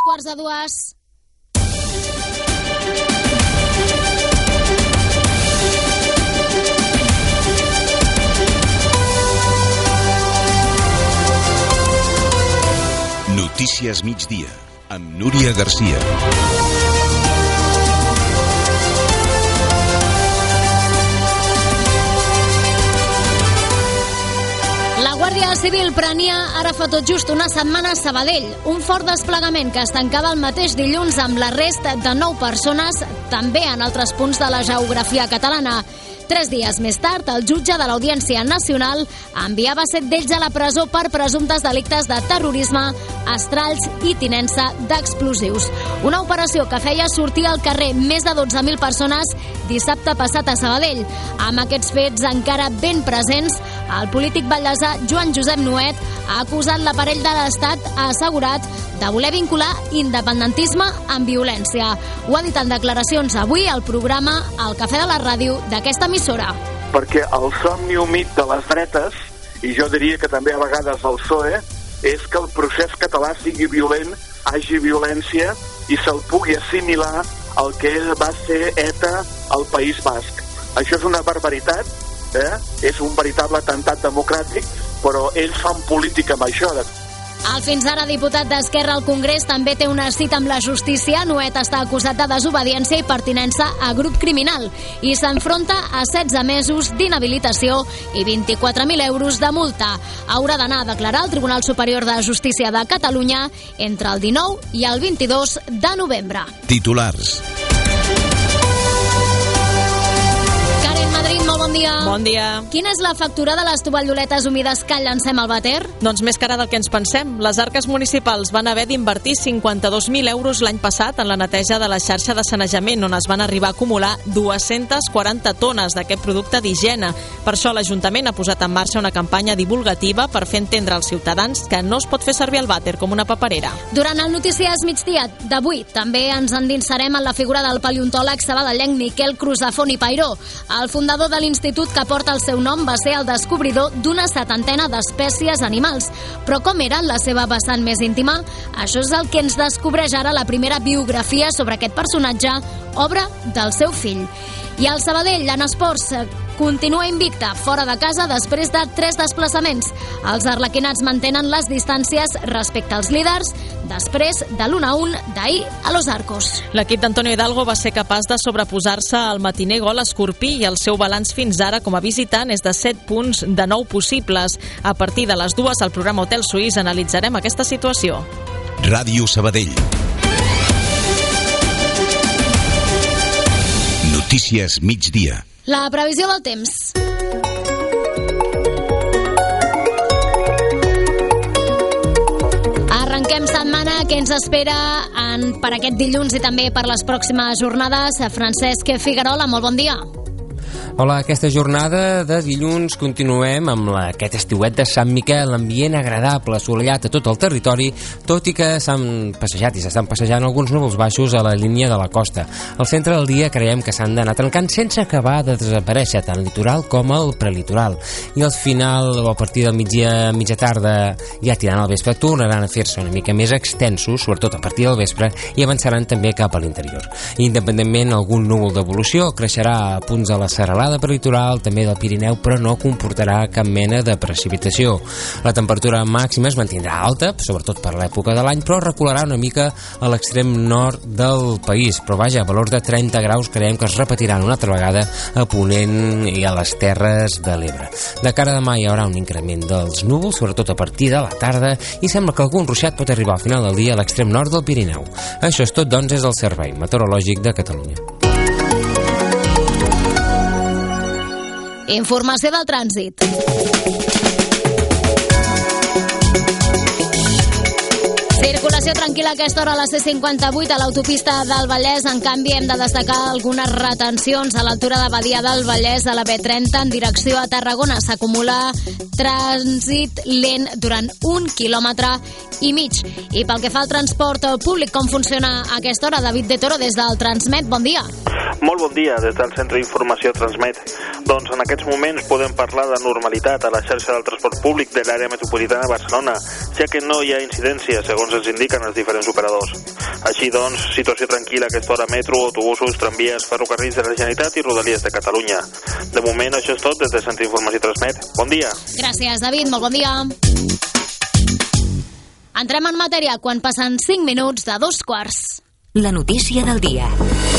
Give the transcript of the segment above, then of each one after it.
2:45. Notícies migdia, amb Núria Garcia. La Guàrdia Civil prenia ara fa tot just una setmana a Sabadell. Un fort desplegament que es tancava el mateix dilluns amb l'arrest de 9 persones, també en altres punts de la geografia catalana. 3 dies més tard, el jutge de l'Audiència Nacional enviava 7 d'ells a la presó per presumptes delictes de terrorisme, estralls i tinença d'explosius. Una operació que feia sortir al carrer més de 12.000 persones dissabte passat a Sabadell. Amb aquests fets encara ben presents, el polític vallesà Joan Josep Nuet ha acusat l'aparell de l'Estat, ha assegurat, de voler vincular independentisme amb violència. Ho ha dit en declaracions avui al programa El Cafè de la Ràdio d'aquesta emissora. Perquè el somni humit de les dretes, i jo diria que també a vegades el PSOE, és que el procés català sigui violent, hagi violència i se'l pugui assimilar al que va ser ETA al País Basc. Això és una barbaritat, és un veritable atemptat democràtic, però ells fan política amb això. El fins ara diputat d'Esquerra al Congrés també té una cita amb la justícia. Nuet està acusat de desobediència i pertinença a grup criminal i s'enfronta a 16 mesos d'inhabilitació i 24.000 euros de multa. Haurà d'anar a declarar al Tribunal Superior de Justícia de Catalunya entre el 19 i el 22 de novembre. Titulars. Molt bon dia. Bon dia. Quina és la factura de les tovalloletes humides que llancem al vàter? Doncs més cara del que ens pensem. Les arques municipals van haver d'invertir 52.000 euros l'any passat en la neteja de la xarxa de sanejament, on es van arribar a acumular 240 tones d'aquest producte d'higiene. Per això l'Ajuntament ha posat en marxa una campanya divulgativa per fer entendre als ciutadans que no es pot fer servir el vàter com una paperera. Durant el Notícies Migdia d'avui també ens endinsarem en la figura del paleontòleg sabadellenc Miquel Crusafont i Pairó. El fundador de l'institut que porta el seu nom va ser el descobridor d'una 70 d'espècies animals. Però com era la seva vessant més íntima? Això és el que ens descobreix ara la primera biografia sobre aquest personatge, obra del seu fill. I el Sabadell, en esports, continua invicta fora de casa després de 3 desplaçaments. Els arlequinats mantenen les distàncies respecte als líders després de l'1-1 d'ahir a Los Arcos. L'equip d'Antonio Hidalgo va ser capaç de sobreposar-se al matiner gol escorpí i el seu balanç fins ara com a visitant és de 7 punts de 9 possibles. A partir de les 2 al programa Hotel Suís analitzarem aquesta situació. Ràdio Sabadell. Notícies migdia. La previsió del temps. Arrenquem setmana. Què ens espera per aquest dilluns i també per les pròximes jornades? Francesc Figuerola, molt bon dia. Hola, aquesta jornada de dilluns continuem amb aquest estiuet de Sant Miquel, ambient agradable, assolellat a tot el territori, tot i que s'han passejat i s'estan passejant alguns núvols baixos a la línia de la costa. Al centre del dia creiem que s'han d'anar trencant sense acabar de desaparèixer tant el litoral com el prelitoral. I al final, o a partir del mitja tarda, ja tirant al vespre, tornaran a fer-se una mica més extensos, sobretot a partir del vespre, i avançaran també cap a l'interior. Independentment, algun núvol d'evolució creixerà a punts de la serralada prelitoral, també del Pirineu, però no comportarà cap mena de precipitació. La temperatura màxima es mantindrà alta, sobretot per l'època de l'any, però recularà una mica a l'extrem nord del país. Però vaja, a valor de 30 graus creiem que es repetiran una altra vegada a Ponent i a les Terres de l'Ebre. De cara a demà hi haurà un increment dels núvols, sobretot a partir de la tarda, i sembla que algun ruixat pot arribar al final del dia a l'extrem nord del Pirineu. Això és tot, doncs, és el Servei Meteorològic de Catalunya. Informació del trànsit. Circulació tranquil·la a aquesta hora a la C58 a l'autopista del Vallès. En canvi, hem de destacar algunes retencions a l'altura de Badia del Vallès a la B30 en direcció a Tarragona. S'acumula trànsit lent durant 1,5 quilòmetres. I pel que fa al transport públic, com funciona a aquesta hora? David de Toro, des del Transmet, bon dia. Molt bon dia, des del Centre d'Informació Transmet. Doncs en aquests moments podem parlar de normalitat a la xarxa del transport públic de l'àrea metropolitana de Barcelona, ja que no hi ha incidència, segons ens indica expliquen els diferents operadors. Així doncs, situació tranquil·la a aquesta hora: metro, autobusos, tramvies, ferrocarrils de la Generalitat i Rodalies de Catalunya. De moment, això és tot des del Centre d'Informació Transmet. Bon dia. Gràcies, David. Molt bon dia. Entrem en matèria quan passen 5 minuts de 2:15. La notícia del dia.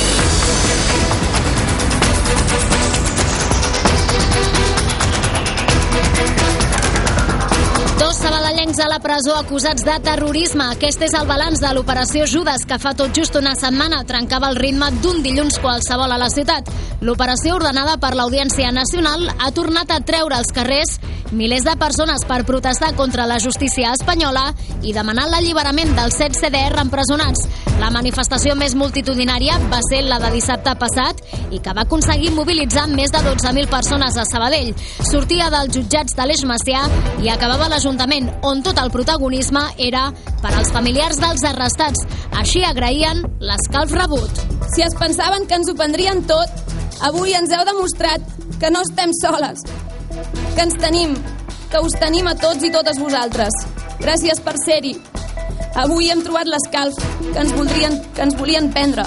Dos sabadellencs a la presó acusats de terrorisme. Aquest és el balanç de l'operació Judes, que fa tot just una setmana trencava el ritme d'un dilluns qualsevol a la ciutat. L'operació, ordenada per l'Audiència Nacional, ha tornat a treure als carrers milers de persones per protestar contra la justícia espanyola i demanar l'alliberament dels 7 CDR empresonats. La manifestació més multitudinària va ser la de dissabte passat i que va aconseguir mobilitzar més de 12.000 persones a Sabadell. Sortia dels jutjats de l'Eix Macià i acabava l'Ajuntament, on tot el protagonisme era per als familiars dels arrestats. Així agraïen l'escalf rebut. Si es pensaven que ens ho prendrien tot, avui ens heu demostrat que no estem soles, que ens tenim, que us tenim a tots i totes vosaltres. Gràcies per ser-hi. Avui hem trobat l'escalf que ens volien prendre.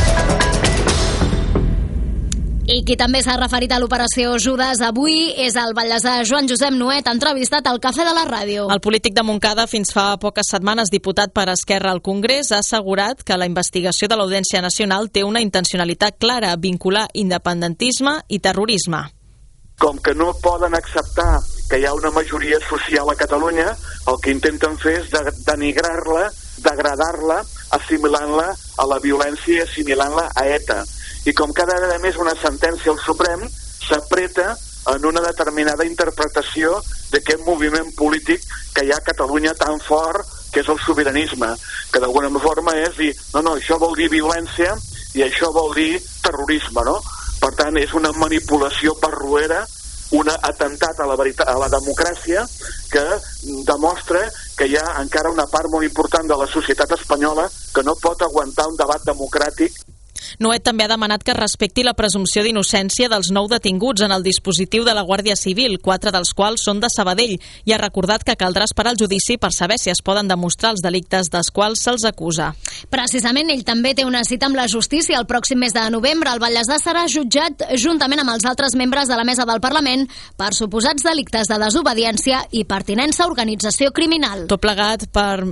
I qui també s'ha referit a l'operació Judes avui és el vallesà Joan Josep Nuet, entrevistat al Cafè de la Ràdio. El polític de Montcada, fins fa poques setmanes diputat per Esquerra al Congrés, ha assegurat que la investigació de l'Audiència Nacional té una intencionalitat clara: vincular independentisme i terrorisme. Com que no poden acceptar que hi ha una majoria social a Catalunya, el que intenten fer és denigrar-la, degradar-la, assimilant-la a la violència i assimilant-la a ETA. I com cada vegada més una sentència al Suprem s'apreta en una determinada interpretació d'aquest moviment polític que hi ha a Catalunya tan fort, que és el sobiranisme, que d'alguna forma és dir, no, això vol dir violència i això vol dir terrorisme, no? Per tant, és una manipulació barroera, un atemptat a la democràcia que demostra que hi ha encara una part molt important de la societat espanyola que no pot aguantar un debat democràtic. Nuet també ha demanat que es respecti la presumpció d'innocència dels 9 detinguts en el dispositiu de la Guàrdia Civil, 4 dels quals són de Sabadell, i ha recordat que caldrà esperar el judici per saber si es poden demostrar els delictes dels quals se'ls acusa. Precisament, ell també té una cita amb la justícia el pròxim mes de novembre. El vallesà serà jutjat juntament amb els altres membres de la mesa del Parlament per suposats delictes de desobediència i pertinença a organització criminal. Tot plegat per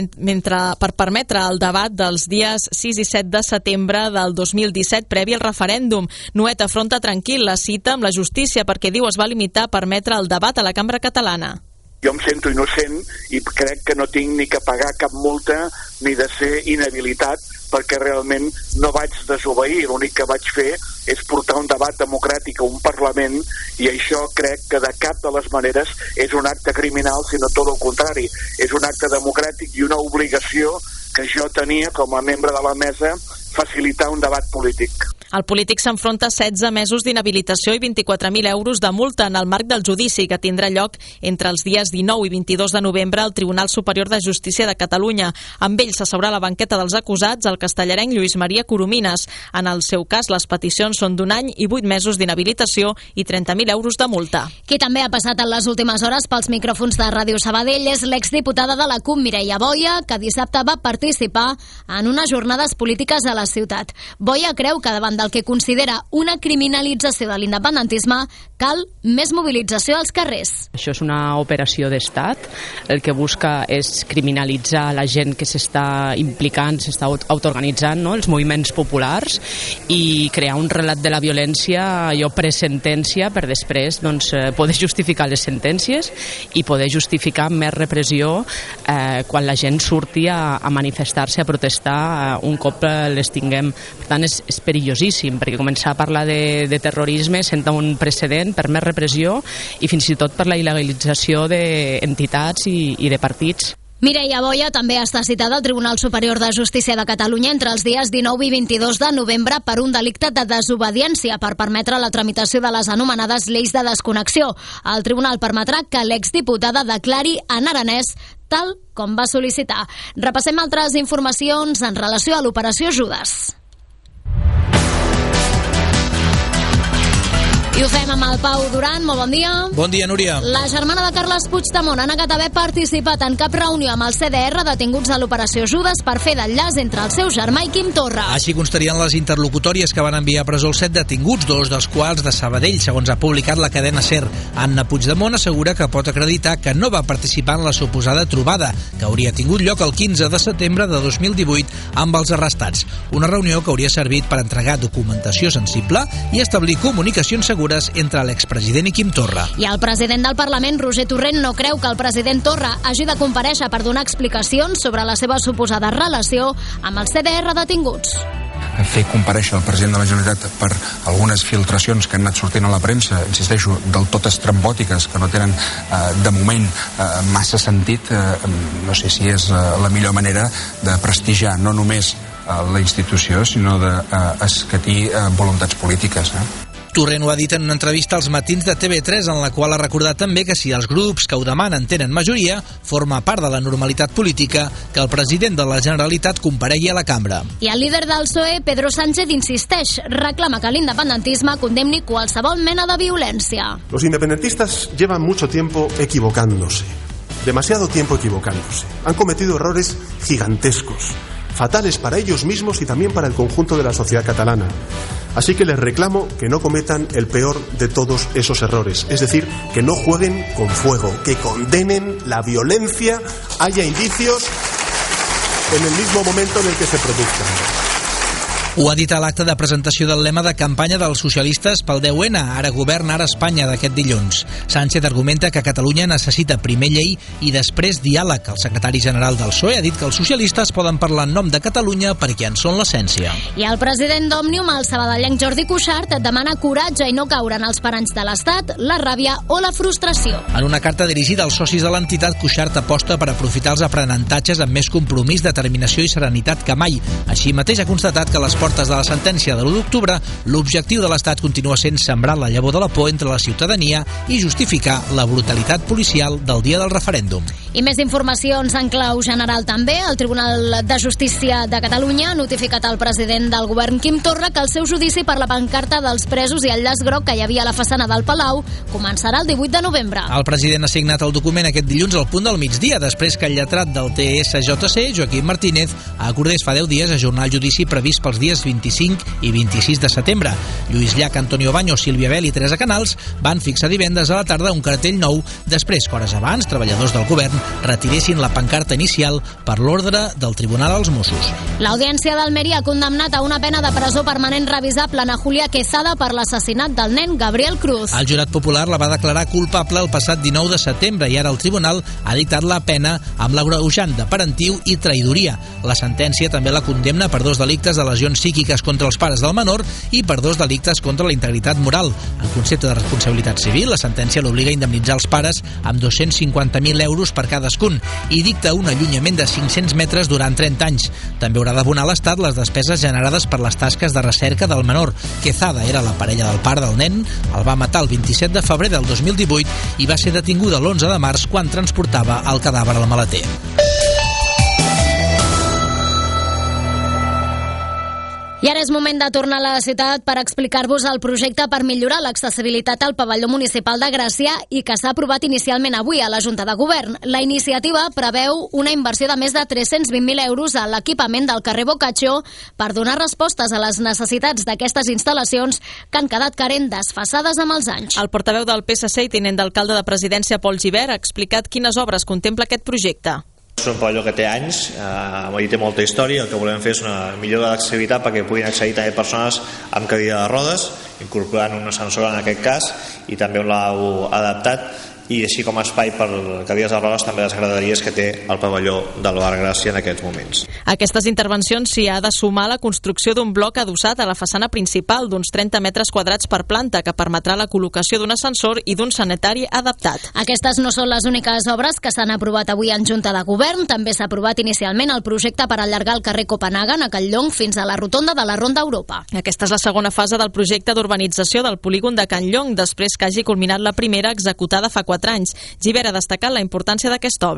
permetre el debat dels dies 6 i 7 de setembre del 2017 previ al referèndum. Nuet afronta tranquil la cita amb la justícia perquè diu es va limitar a permetre el debat a la cambra catalana. Jo em sento innocent i crec que no tinc ni que pagar cap multa ni de ser inhabilitat perquè realment no vaig desobeir. L'únic que vaig fer és portar un debat democràtic a un Parlament i això crec que de cap de les maneres és un acte criminal, sinó tot el contrari. És un acte democràtic i una obligació que jo tenia com a membre de la mesa facilitar un debat polític. El polític s'enfronta a 16 mesos d'inhabilitació i 24.000 euros de multa en el marc del judici que tindrà lloc entre els dies 19 i 22 de novembre al Tribunal Superior de Justícia de Catalunya. Amb ell s'asseurà a la banqueta dels acusats el castellarenc Lluís Maria Coromines. En el seu cas, les peticions són d'1 any i 8 mesos d'inhabilitació i 30.000 euros de multa. Qui també ha passat en les últimes hores pels micròfons de Ràdio Sabadell és l'exdiputada de la CUP, Mireia Boia, que dissabte va participar en unes jornades polítiques a la ciutat. Boia creu que davant del que considera una criminalització de l'independentisme cal més mobilització als carrers. Això és una operació d'estat. El que busca és criminalitzar la gent que s'està implicant, s'està autoorganitzant, no? Els moviments populars, i crear un relat de la violència allò presentència per després poder justificar les sentències i poder justificar més repressió quan la gent surti a manifestar-se, a protestar un cop les tinguem. Per tant, és perillosíssim, perquè començar a parlar de terrorisme senta un precedent per més repressió i fins i tot per la il·legalització d'entitats i de partits. Mireia Boia també està citada al Tribunal Superior de Justícia de Catalunya entre els dies 19 i 22 de novembre per un delicte de desobediència per permetre la tramitació de les anomenades lleis de desconnexió. El tribunal permetrà que l'exdiputada declari en aranès tal com va sol·licitar. Repassem altres informacions en relació a l'operació Judes. I ho fem amb el Pau Duran. Molt bon dia. Bon dia, Núria. La germana de Carles Puigdemont ha negat haver participat en cap reunió amb el CDR detinguts a l'operació Judes per fer d'enllaç entre el seu germà i Quim Torra. Així constarien les interlocutòries que van enviar a presó els 7 detinguts, 2 dels quals de Sabadell, segons ha publicat la cadena SER. Anna Puigdemont assegura que pot acreditar que no va participar en la suposada trobada, que hauria tingut lloc el 15 de setembre de 2018 amb els arrestats. Una reunió que hauria servit per entregar documentació sensible i establir comunicacions segures entre l'expresident i Quim Torra. I el president del Parlament, Roger Torrent, no creu que el president Torra hagi de comparèixer per donar explicacions sobre la seva suposada relació amb els CDR detinguts. Fer comparèixer el president de la Generalitat per algunes filtracions que han anat sortint a la premsa, insisteixo, del tot estrambòtiques, que no tenen de moment massa sentit, no sé si és la millor manera de prestigiar no només la institució, sinó d'escatir voluntats polítiques. Torrent ho ha dit en una entrevista als matins de TV3, en la qual ha recordat també que si els grups que ho demanen tenen majoria, forma part de la normalitat política que el president de la Generalitat comparegui a la cambra. I el líder del PSOE, Pedro Sánchez, insisteix, reclama que l'independentisme condemni qualsevol mena de violència. Los independentistas llevan mucho tiempo equivocándose, demasiado tiempo equivocándose. Han cometido errores gigantescos, fatales para ellos mismos y también para el conjunto de la sociedad catalana. Así que les reclamo que no cometan el peor de todos esos errores, es decir, que no jueguen con fuego, que condenen la violencia, haya indicios en el mismo momento en el que se produzcan. Ho ha dit a l'acte de presentació del lema de campanya dels socialistes pel 10N, ara govern, ara Espanya, d'aquest dilluns. Sánchez argumenta que Catalunya necessita primer llei i després diàleg. El secretari general del PSOE ha dit que els socialistes poden parlar en nom de Catalunya perquè en són l'essència. I el president d'Òmnium, el sabadellenc Jordi Cuixart, demana coratge i no caure en els paranys de l'Estat, la ràbia o la frustració. En una carta dirigida als socis de l'entitat, Cuixart aposta per aprofitar els aprenentatges amb més compromís, determinació i serenitat que mai. Així mateix ha constatat que les portes de la sentència de l'1 d'octubre, l'objectiu de l'Estat continua sent sembrar la llavor de la por entre la ciutadania i justificar la brutalitat policial del dia del referèndum. I més informacions en clau general també. El Tribunal de Justícia de Catalunya ha notificat al president del govern Quim Torra que el seu judici per la pancarta dels presos i el llaç groc que hi havia a la façana del Palau començarà el 18 de novembre. El president ha signat el document aquest dilluns al punt del migdia, després que el lletrat del TSJC, Joaquim Martínez, acordés fa 10 dies ajornar el judici previst pels dies 25 i 26 de setembre. Lluís Llach, Antonio Baños, Sílvia Bel i Teresa Canals van fixar divendres a la tarda un cartell nou després que hores abans treballadors del govern retiressin la pancarta inicial per l'ordre del Tribunal als Mossos. L'Audiència d'Almeria ha condemnat a una pena de presó permanent revisable a Julia Quezada per l'assassinat del nen Gabriel Cruz. El jurat popular la va declarar culpable el passat 19 de setembre i ara el tribunal ha dictat la pena amb l'agreujant de parentiu i traïdoria. La sentència també la condemna per 2 delictes de lesions psíquiques contra els pares del menor i per 2 delictes contra la integritat moral. En concepte de responsabilitat civil, la sentència l'obliga a indemnitzar els pares amb 250.000 euros per cadascun i dicta un allunyament de 500 metres durant 30 anys. També haurà d'abonar l'Estat les despeses generades per les tasques de recerca del menor. Quezada era la parella del pare del nen, el va matar el 27 de febrer del 2018 i va ser detinguda l'11 de març quan transportava el cadàver al maleter. I ara és moment de tornar a la ciutat per explicar-vos el projecte per millorar l'accessibilitat al pavelló municipal de Gràcia i que s'ha aprovat inicialment avui a la Junta de Govern. La iniciativa preveu una inversió de més de 320.000 euros a l'equipament del carrer Boccaccio per donar respostes a les necessitats d'aquestes instal·lacions que han quedat carent desfasades amb els anys. El portaveu del PSC i tinent d'alcalde de Presidència, Pol Gibert, ha explicat quines obres contempla aquest projecte. És un pavelló que té anys, té molta història. El que volem fer és una millora d'accessibilitat perquè puguin accedir també persones amb cadira de rodes, incorporant un ascensor en aquest cas i també un lavabo adaptat, i així com a espai per cadires de rodes també les graderies que té el pavelló del Bar Gràcia en aquests moments. A aquestes intervencions s'hi ha de sumar la construcció d'un bloc adossat a la façana principal d'uns 30 metres quadrats per planta que permetrà la col·locació d'un ascensor i d'un sanitari adaptat. Aquestes no són les úniques obres que s'han aprovat avui en Junta de Govern. També s'ha aprovat inicialment el projecte per allargar el carrer Copenhagen a Canllong fins a la rotonda de la Ronda Europa. Aquesta és la segona fase del projecte d'urbanització del polígon de Canllong, després que hagi culminat la primera executada fa 4 anys. Gibert ha destacat la importància d'aquesta obra.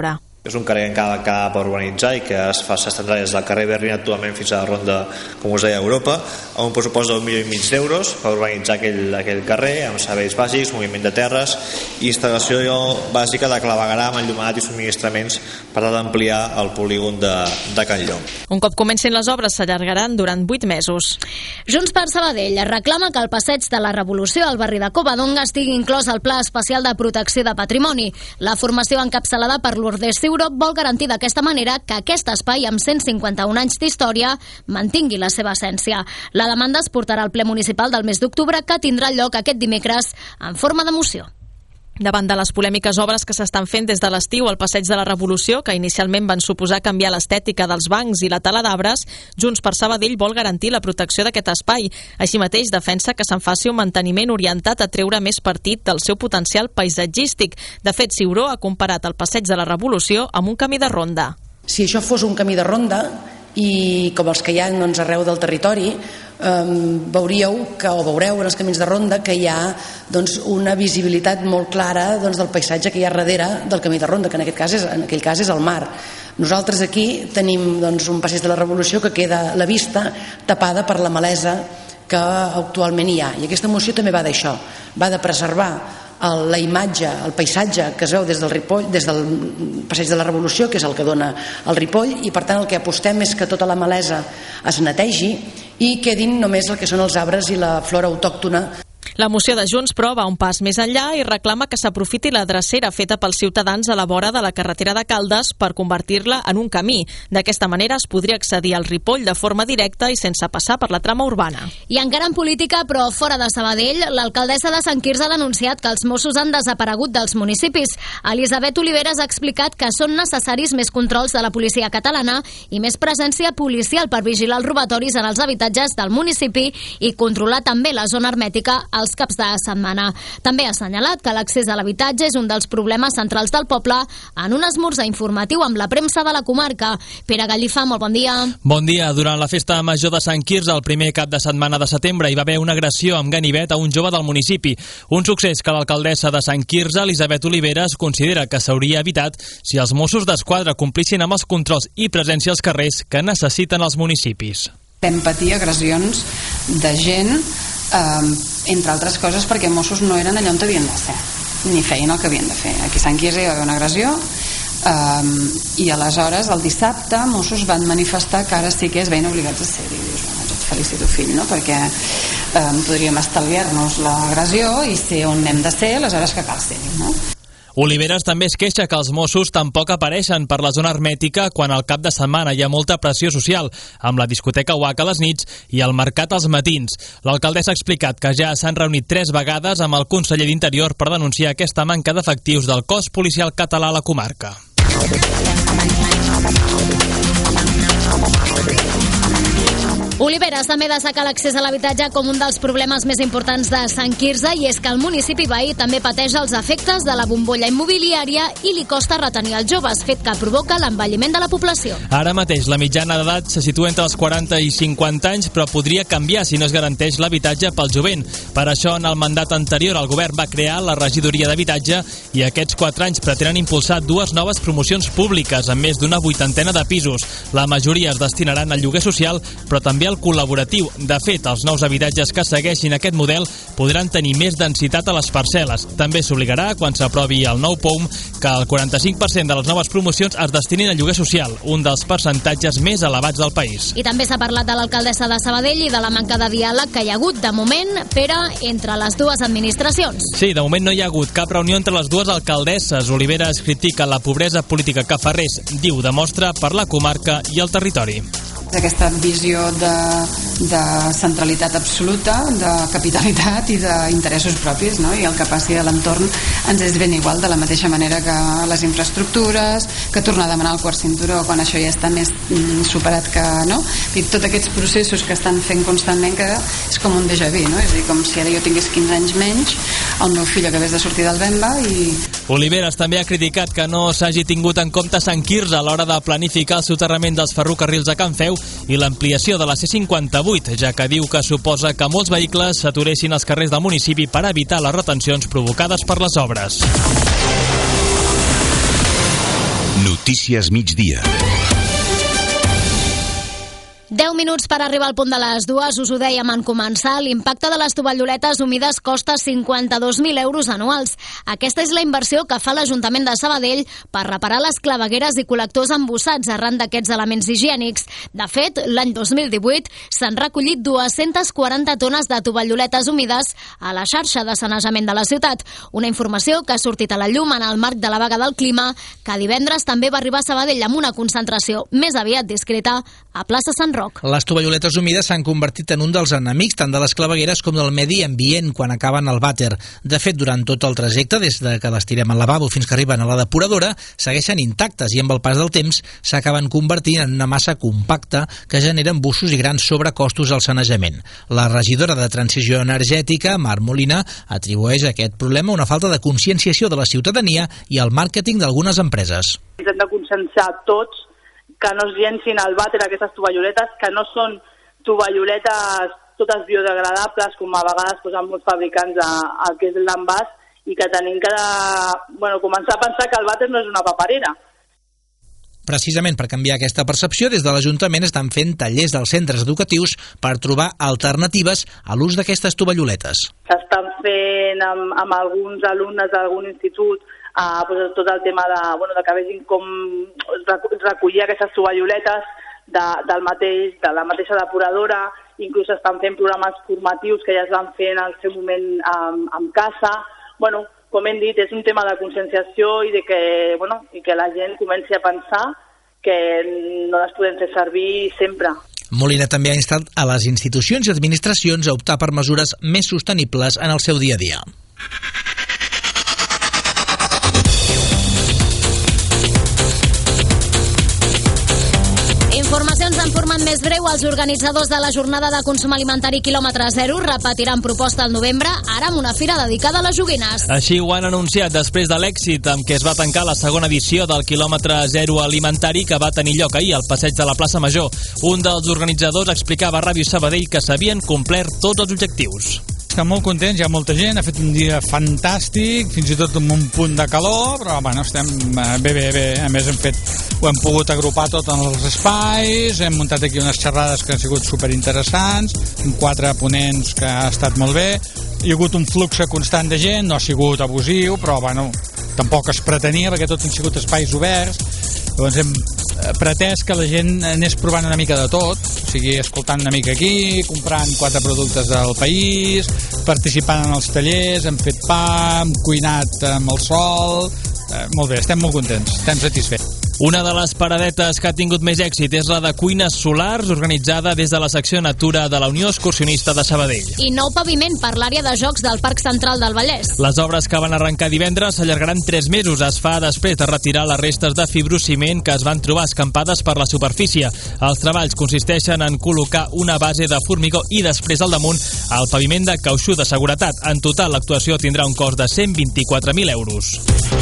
És un carrer encara per urbanitzar i que s'estendrà des del carrer Berlín actualment fins a la ronda, com us deia, Europa, amb un pressupost de 1,5 milions d'euros per urbanitzar aquell carrer, amb serveis bàsics, moviment de terres i instal·lació bàsica de clavegueram, enllumenat i subministraments per tal d'ampliar el polígon de Can Llom. Un cop comencin les obres s'allargaran durant 8 mesos. Junts per Sabadell reclama que el Passeig de la Revolució al barri de Covadonga estigui inclòs al Pla Especial de Protecció de Patrimoni. La formació encapçalada per Lourdes Ciuró vol garantir d'aquesta manera que aquest espai, amb 151 anys d'història, mantingui la seva essència. La demanda es portarà al ple municipal del mes d'octubre, que tindrà lloc aquest dimecres en forma de moció. Davant de les polèmiques obres que s'estan fent des de l'estiu al Passeig de la Revolució, que inicialment van suposar canviar l'estètica dels bancs i la tala d'arbres, Junts per Sabadell vol garantir la protecció d'aquest espai. Així mateix defensa que se'n faci un manteniment orientat a treure més partit del seu potencial paisatgístic. De fet, Ciuró ha comparat el Passeig de la Revolució amb un camí de ronda. Si això fos un camí de ronda, i com els que hi ha arreu del territori, veureu en els camins de ronda que hi ha una visibilitat molt clara del paisatge que hi ha darrere del camí de ronda, que en aquell cas és el mar. Nosaltres aquí tenim un Passeig de la Revolució que queda la vista tapada per la malesa que actualment hi ha, i aquesta moció també va d'això, va de preservar la imatge, el paisatge que es veu des del Ripoll, des del Passeig de la Revolució, que és el que dona el Ripoll, i per tant el que apostem és que tota la malesa es netegi i quedin només el que són els arbres i la flora autòctona. La moció de Junts, però, va un pas més enllà i reclama que s'aprofiti la drecera feta pels ciutadans a la vora de la carretera de Caldes per convertir-la en un camí. D'aquesta manera es podria accedir al Ripoll de forma directa i sense passar per la trama urbana. I encara en política, però fora de Sabadell, l'alcaldessa de Sant Quirze ha denunciat que els Mossos han desaparegut dels municipis. Elisabet Oliveras ha explicat que són necessaris més controls de la policia catalana i més presència policial per vigilar els robatoris en els habitatges del municipi i controlar també la zona hermètica als caps de setmana. També ha assenyalat que l'accés a l'habitatge és un dels problemes centrals del poble en un esmorzar informatiu amb la premsa de la comarca. Pere Gallifà, molt bon dia. Bon dia. Durant la festa major de Sant Quirze, el primer cap de setmana de setembre, hi va haver una agressió amb ganivet a un jove del municipi. Un succés que l'alcaldessa de Sant Quirze, Elisabet Oliveras, considera que s'hauria evitat si els Mossos d'Esquadra complissin amb els controls i presència als carrers que necessiten els municipis. Vam patir agressions de gent, entre altres coses perquè Mossos no eren allà on havien de ser, ni feien el que havien de fer. Aquí a Sant Quirze hi va haver una agressió i aleshores el dissabte Mossos van manifestar que ara sí que es veien obligats a ser-hi. Dius, bueno, jo et felicito, fill, no? Perquè podríem estalviar-nos l'agressió i ser on hem de ser, aleshores que cal ser-hi, no? Oliveras també es queixa que els Mossos tampoc apareixen per la zona hermètica quan al cap de setmana hi ha molta pressió social, amb la discoteca UAC a les nits i el mercat als matins. L'alcaldessa ha explicat que ja s'han reunit 3 vegades amb el conseller d'Interior per denunciar aquesta manca d'efectius del cos policial català a la comarca. Oliveras també destaca l'accés a l'habitatge com un dels problemes més importants de Sant Quirze, i és que el municipi veí també pateix els efectes de la bombolla immobiliària i li costa retenir els joves, fet que provoca l'envelliment de la població. Ara mateix la mitjana d'edat se situa entre els 40 i 50 anys, però podria canviar si no es garanteix l'habitatge pel jovent. Per això, en el mandat anterior, el govern va crear la regidoria d'habitatge i aquests 4 anys pretenen impulsar 2 noves promocions públiques amb més d'una 80ena de pisos. La majoria es destinaran al lloguer social, però també al col·laboratiu. De fet, els nous habitatges que segueixin aquest model podran tenir més densitat a les parcel·les. També s'obligarà, quan s'aprovi el nou POUM, que el 45% de les noves promocions es destinin al lloguer social, un dels percentatges més elevats del país. I també s'ha parlat de l'alcaldessa de Sabadell i de la manca de diàleg que hi ha hagut, de moment, Pere, entre les dues administracions. Sí, de moment no hi ha hagut cap reunió entre les dues alcaldesses. Oliveras critica la pobresa política que Ferrés diu demostra per la comarca i el territori. Aquesta visió de centralitat absoluta, de capitalitat i d'interessos propis, no? I el que passi a l'entorn ens és ben igual, de la mateixa manera que les infraestructures, que tornar a demanar el quart cinturó quan això ja està més superat que, no? I tots aquests processos que estan fent constantment, que és com un déjà vu, no? És a dir, com si ara jo tingués 15 anys menys, el meu fill acabés de sortir del Bemba i... Oliveras també ha criticat que no s'hagi tingut en compte Sant Quirze a l'hora de planificar el soterrament dels ferrocarrils a Can Feu i l'ampliació de la C58, ja que diu que suposa que molts vehicles s'aturessin als carrers del municipi per evitar les retencions provocades per les obres. Notícies migdia. 10 minuts per arribar al punt de les 2, us ho dèiem en començar, l'impacte de les tovalloletes humides costa 52.000 euros anuals. Aquesta és la inversió que fa l'Ajuntament de Sabadell per reparar les clavegueres i col·lectors embussats arran d'aquests elements higiènics. De fet, l'any 2018 s'han recollit 240 tones de tovalloletes humides a la xarxa de sanejament de la ciutat. Una informació que ha sortit a la llum en el marc de la vaga del clima, que divendres també va arribar a Sabadell amb una concentració més aviat discreta a plaça Sant Roc. Les tovalloletes humides s'han convertit en un dels enemics tant de les clavegueres com del medi ambient quan acaben al vàter. De fet, durant tot el trajecte, des de que les tirem al lavabo fins que arriben a la depuradora, segueixen intactes i amb el pas del temps s'acaben convertint en una massa compacta que genera embussos i grans sobrecostos al sanejament. La regidora de Transició Energètica, Mar Molina, atribueix a aquest problema una falta de conscienciació de la ciutadania i el màrqueting d'algunes empreses. Ens hem de conscienciar tots que no es llencin al vàter aquestes tovalloletes, que no són tovalloletes totes biodegradables, com a vegades posen molts fabricants al que és l'envàs, i que tenim que començar a pensar que el vàter no és una paperera. Precisament per canviar aquesta percepció, des de l'Ajuntament estan fent tallers dels centres educatius per trobar alternatives a l'ús d'aquestes tovalloletes. S'estan fent amb alguns alumnes d'algun institut tot el tema de que vegin com recollir aquestes tovalloletes de la mateixa depuradora. Inclús estan fent programes formatius que ja es van fer en el seu moment en casa. Com hem dit, és un tema de conscienciació i que la gent comenci a pensar que no les podem fer servir sempre. Molina també ha instat a les institucions i administracions a optar per mesures més sostenibles en el seu dia a dia. Informacions en format més breu. Els organitzadors de la jornada de consum alimentari quilòmetre zero repetiran proposta al novembre, ara amb una fira dedicada a les joguines. Així ho han anunciat després de l'èxit amb què es va tancar la segona edició del quilòmetre zero alimentari que va tenir lloc ahir al passeig de la plaça Major. Un dels organitzadors explicava a Ràdio Sabadell que s'havien complert tots els objectius. Estem molt contents, hi ha molta gent, ha fet un dia fantàstic, fins i tot amb un punt de calor, però estem bé. A més ho hem pogut agrupar tot en els espais, hem muntat aquí unes xerrades que han sigut superinteressants, amb 4 ponents que ha estat molt bé, hi ha hagut un flux constant de gent, no ha sigut abusiu, però tampoc es pretenia perquè tots han sigut espais oberts. Llavors hem pretès que la gent anés provant una mica de tot, o sigui, escoltant una mica aquí, comprant 4 productes del país, participant en els tallers, hem fet pa, hem cuinat amb el sol. Molt bé, estem molt contents, estem satisfets. Una de les paradetes que ha tingut més èxit és la de cuines solars, organitzada des de la secció Natura de la Unió Excursionista de Sabadell. I nou paviment per l'àrea de jocs del Parc Central del Vallès. Les obres que van arrencar divendres s'allargaran 3 mesos. Es fa després de retirar les restes de fibrociment que es van trobar escampades per la superfície. Els treballs consisteixen en col·locar una base de formigó i després al damunt el paviment de cautxú de seguretat. En total, l'actuació tindrà un cost de 124.000 euros.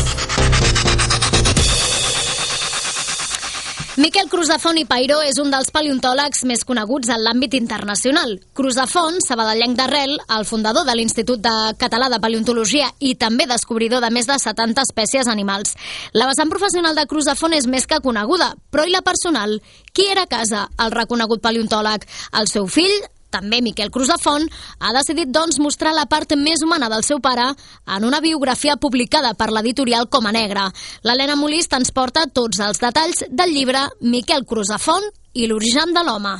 Miquel Crusafont i Pairó és un dels paleontòlegs més coneguts en l'àmbit internacional. Crusafont, sabadellenc d'arrel, el fundador de l'Institut Català de Paleontologia i també descobridor de més de 70 espècies animals. La vessant professional de Crusafont és més que coneguda, però i la personal? Qui era a casa el reconegut paleontòleg? El seu fill, també Miquel Crusafont, ha decidit doncs mostrar la part més humana del seu pare en una biografia publicada per l'editorial Coma Negra. L'Helena Molist ens porta tots els detalls del llibre Miquel Crusafont i l'origen de l'home.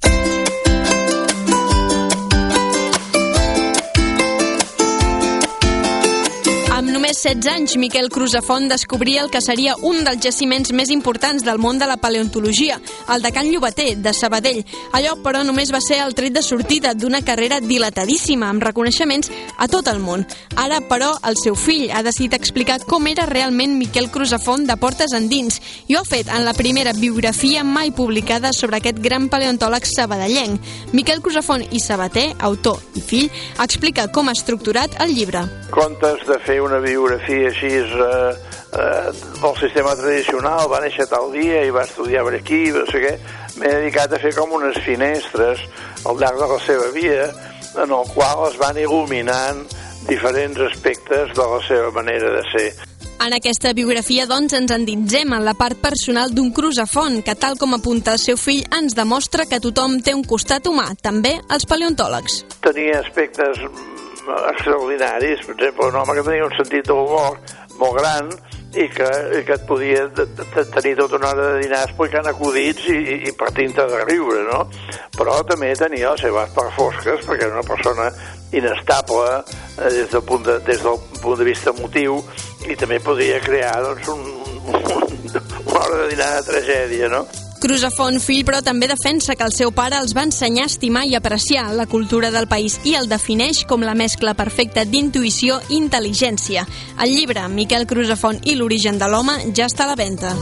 Amb només 16 anys, Miquel Crusafont descobria el que seria un dels jaciments més importants del món de la paleontologia, el de Can Llobater, de Sabadell. Allò, però, només va ser el tret de sortida d'una carrera dilatadíssima, amb reconeixements a tot el món. Ara, però, el seu fill ha decidit explicar com era realment Miquel Crusafont de portes endins, i ho ha fet en la primera biografia mai publicada sobre aquest gran paleontòleg sabadellenc. Miquel Crusafont i Sabater, autor i fill, explica com ha estructurat el llibre. Comptes de fer una biografia així del sistema tradicional, va néixer tal dia i va estudiar per aquí, no sé què, m'he dedicat a fer com unes finestres al llarg de la seva vida, en el qual es van il·luminant diferents aspectes de la seva manera de ser. En aquesta biografia, doncs, ens endinsem en la part personal d'un Crusafont, que, tal com apunta el seu fill, ens demostra que tothom té un costat humà, també els paleontòlegs. Tenia aspectes extraordinaris, per exemple, un home que tenia un sentit de l'humor molt gran i que et podia tenir tota una hora de dinar explicant acudits i partint-te de riure, no? Però també tenia les seves parts fosques, perquè era una persona inestable des del punt de vista emotiu, i també podia crear doncs, una hora de dinar de tragèdia, no? Crusafont fill, però, també defensa que el seu pare els va ensenyar a estimar i apreciar la cultura del país i el defineix com la mescla perfecta d'intuïció i intel·ligència. El llibre Miquel Crusafont i l'origen de l'home ja està a la venda.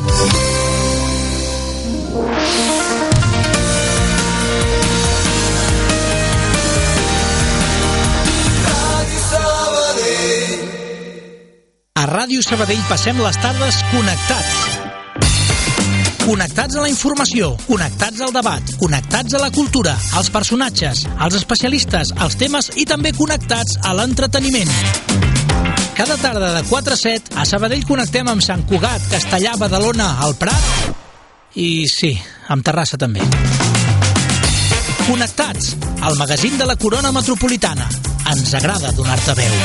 A Ràdio Sabadell passem les tardes connectats. Connectats a la informació, connectats al debat, connectats a la cultura, als personatges, als especialistes, als temes i també connectats a l'entreteniment. Cada tarda de 4 a 7 a Sabadell connectem amb Sant Cugat, Castellà, Badalona, el Prat i sí, amb Terrassa també. Connectats, el magazín de la Corona Metropolitana. Ens agrada donar-te veu.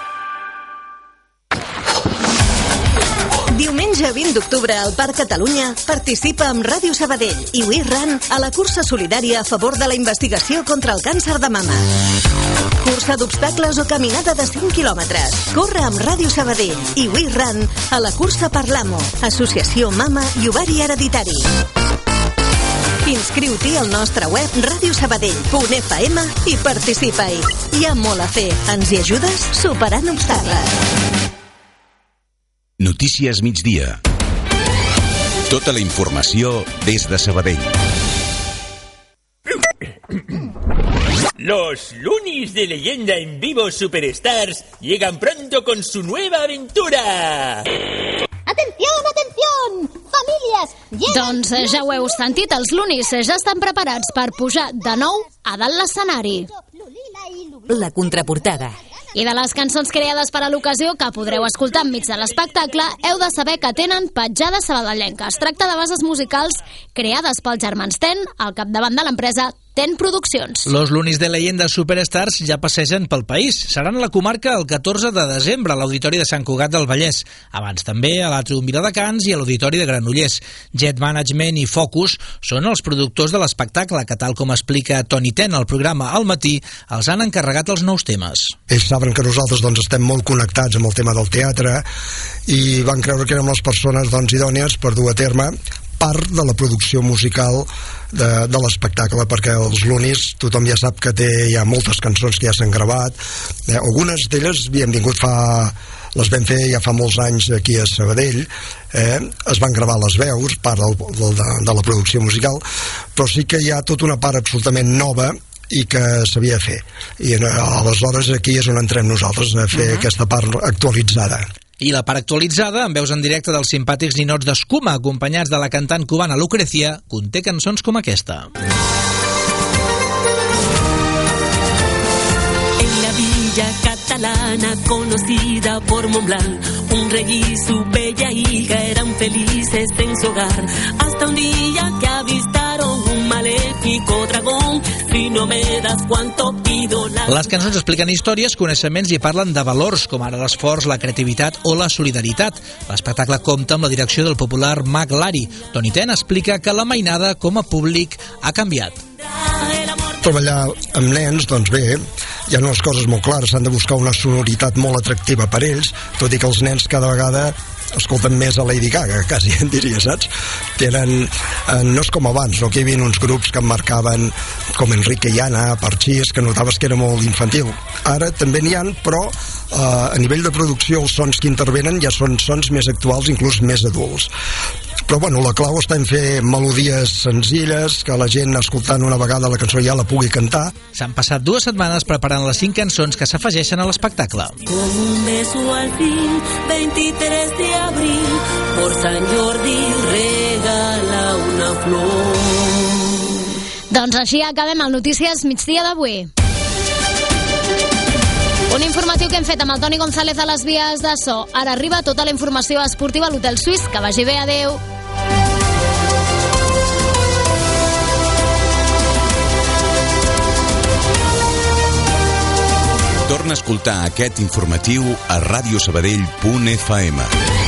Diumenge 20 d'octubre al Parc Catalunya participa amb Ràdio Sabadell i We Run a la cursa solidària a favor de la investigació contra el càncer de mama. Cursa d'obstacles o caminada de 5 quilòmetres. Corre amb Ràdio Sabadell i We Run a la cursa per l'AMO, Associació Mama i Ovari Hereditari. Inscriu-t'hi al nostre web radiosabadell.fm i participa-hi. Hi ha molt a fer. Ens hi ajudes superant obstacles. Notícies migdia. Tota la informació des de Sabadell. Los Lunis de Leyenda en Vivo Superstars llegan pronto con su nueva aventura. Atención, atención! Famílies! Doncs ja ho heu sentit, els Lunis ja estan preparats per pujar de nou a dalt l'escenari. La contraportada. I de les cançons creades per a l'ocasió que podreu escoltar enmig de l'espectacle, heu de saber que tenen petjades sabadellenques. Es tracta de bases musicals creades pels germans Ten, al capdavant de l'empresa Ten Produccions. Los Lunis de Leyenda Superstars ja passegen pel país. Seran a la comarca el 14 de desembre a l'Auditori de Sant Cugat del Vallès. Abans també a l'Atrium Viladecans i a l'Auditori de Granollers. Jet Management i Focus són els productors de l'espectacle que, tal com explica Toni Ten al programa Al Matí, els han encarregat els nous temes. Ells saben que nosaltres estem molt connectats amb el tema del teatre i van creure que érem les persones idònies per dur a terme part de la producció musical de l'espectacle, perquè els Lunis tothom ja sap que hi ha moltes cançons que ja s'han gravat, algunes d'elles havien vingut les vam fer ja fa molts anys aquí a Sabadell, es van gravar les veus, part de la producció musical, però sí que hi ha tota una part absolutament nova i que s'havia de fer, i aleshores aquí és on entrem nosaltres a fer aquesta part actualitzada. I la part actualitzada, amb veus en directe dels simpàtics ninots d'Escuma, acompanyats de la cantant cubana Lucrecia, conté cançons com aquesta. En la villa catalana conocida por Montblanc, un rey y su bella hija eran felices en su hogar, hasta un día que avistaron un maléfico dragón. Si no me das cuanto pido la... Les cançons expliquen històries, coneixements i parlen de valors, com ara l'esforç, la creativitat o la solidaritat. L'espectacle compta amb la direcció del popular Mag Lari. Toni Ten explica que la mainada com a públic ha canviat. Treballar amb nens, doncs bé, hi ha unes coses molt clares, s'han de buscar una sonoritat molt atractiva per ells, tot i que els nens cada vegada escolten més a Lady Gaga, quasi, diria, saps? No és com abans, no? Que hi havia uns grups que marcaven com Enrique i Ana, Parchís, que notaves que era molt infantil. Ara també n'hi ha, però a nivell de producció els sons que intervenen ja són sons més actuals, inclús més adults. Però bueno, la clau està en fer melodies senzilles, que la gent escoltant una vegada la cançó ja la pugui cantar. S'han passat 2 setmanes preparant les 5 cançons que s'afegeixen a l'espectacle. Con un beso al fin, 23 de abril, por San Jordi regala una flor. Doncs així acabem el Notícies Migdia d'avui. Un informatiu que hem fet amb el Toni González a les vies de so. Ara arriba tota la informació esportiva a l'Hotel Suís. Que vagi bé, adeu. Torna a escoltar aquest informatiu a radiosabadell.fm.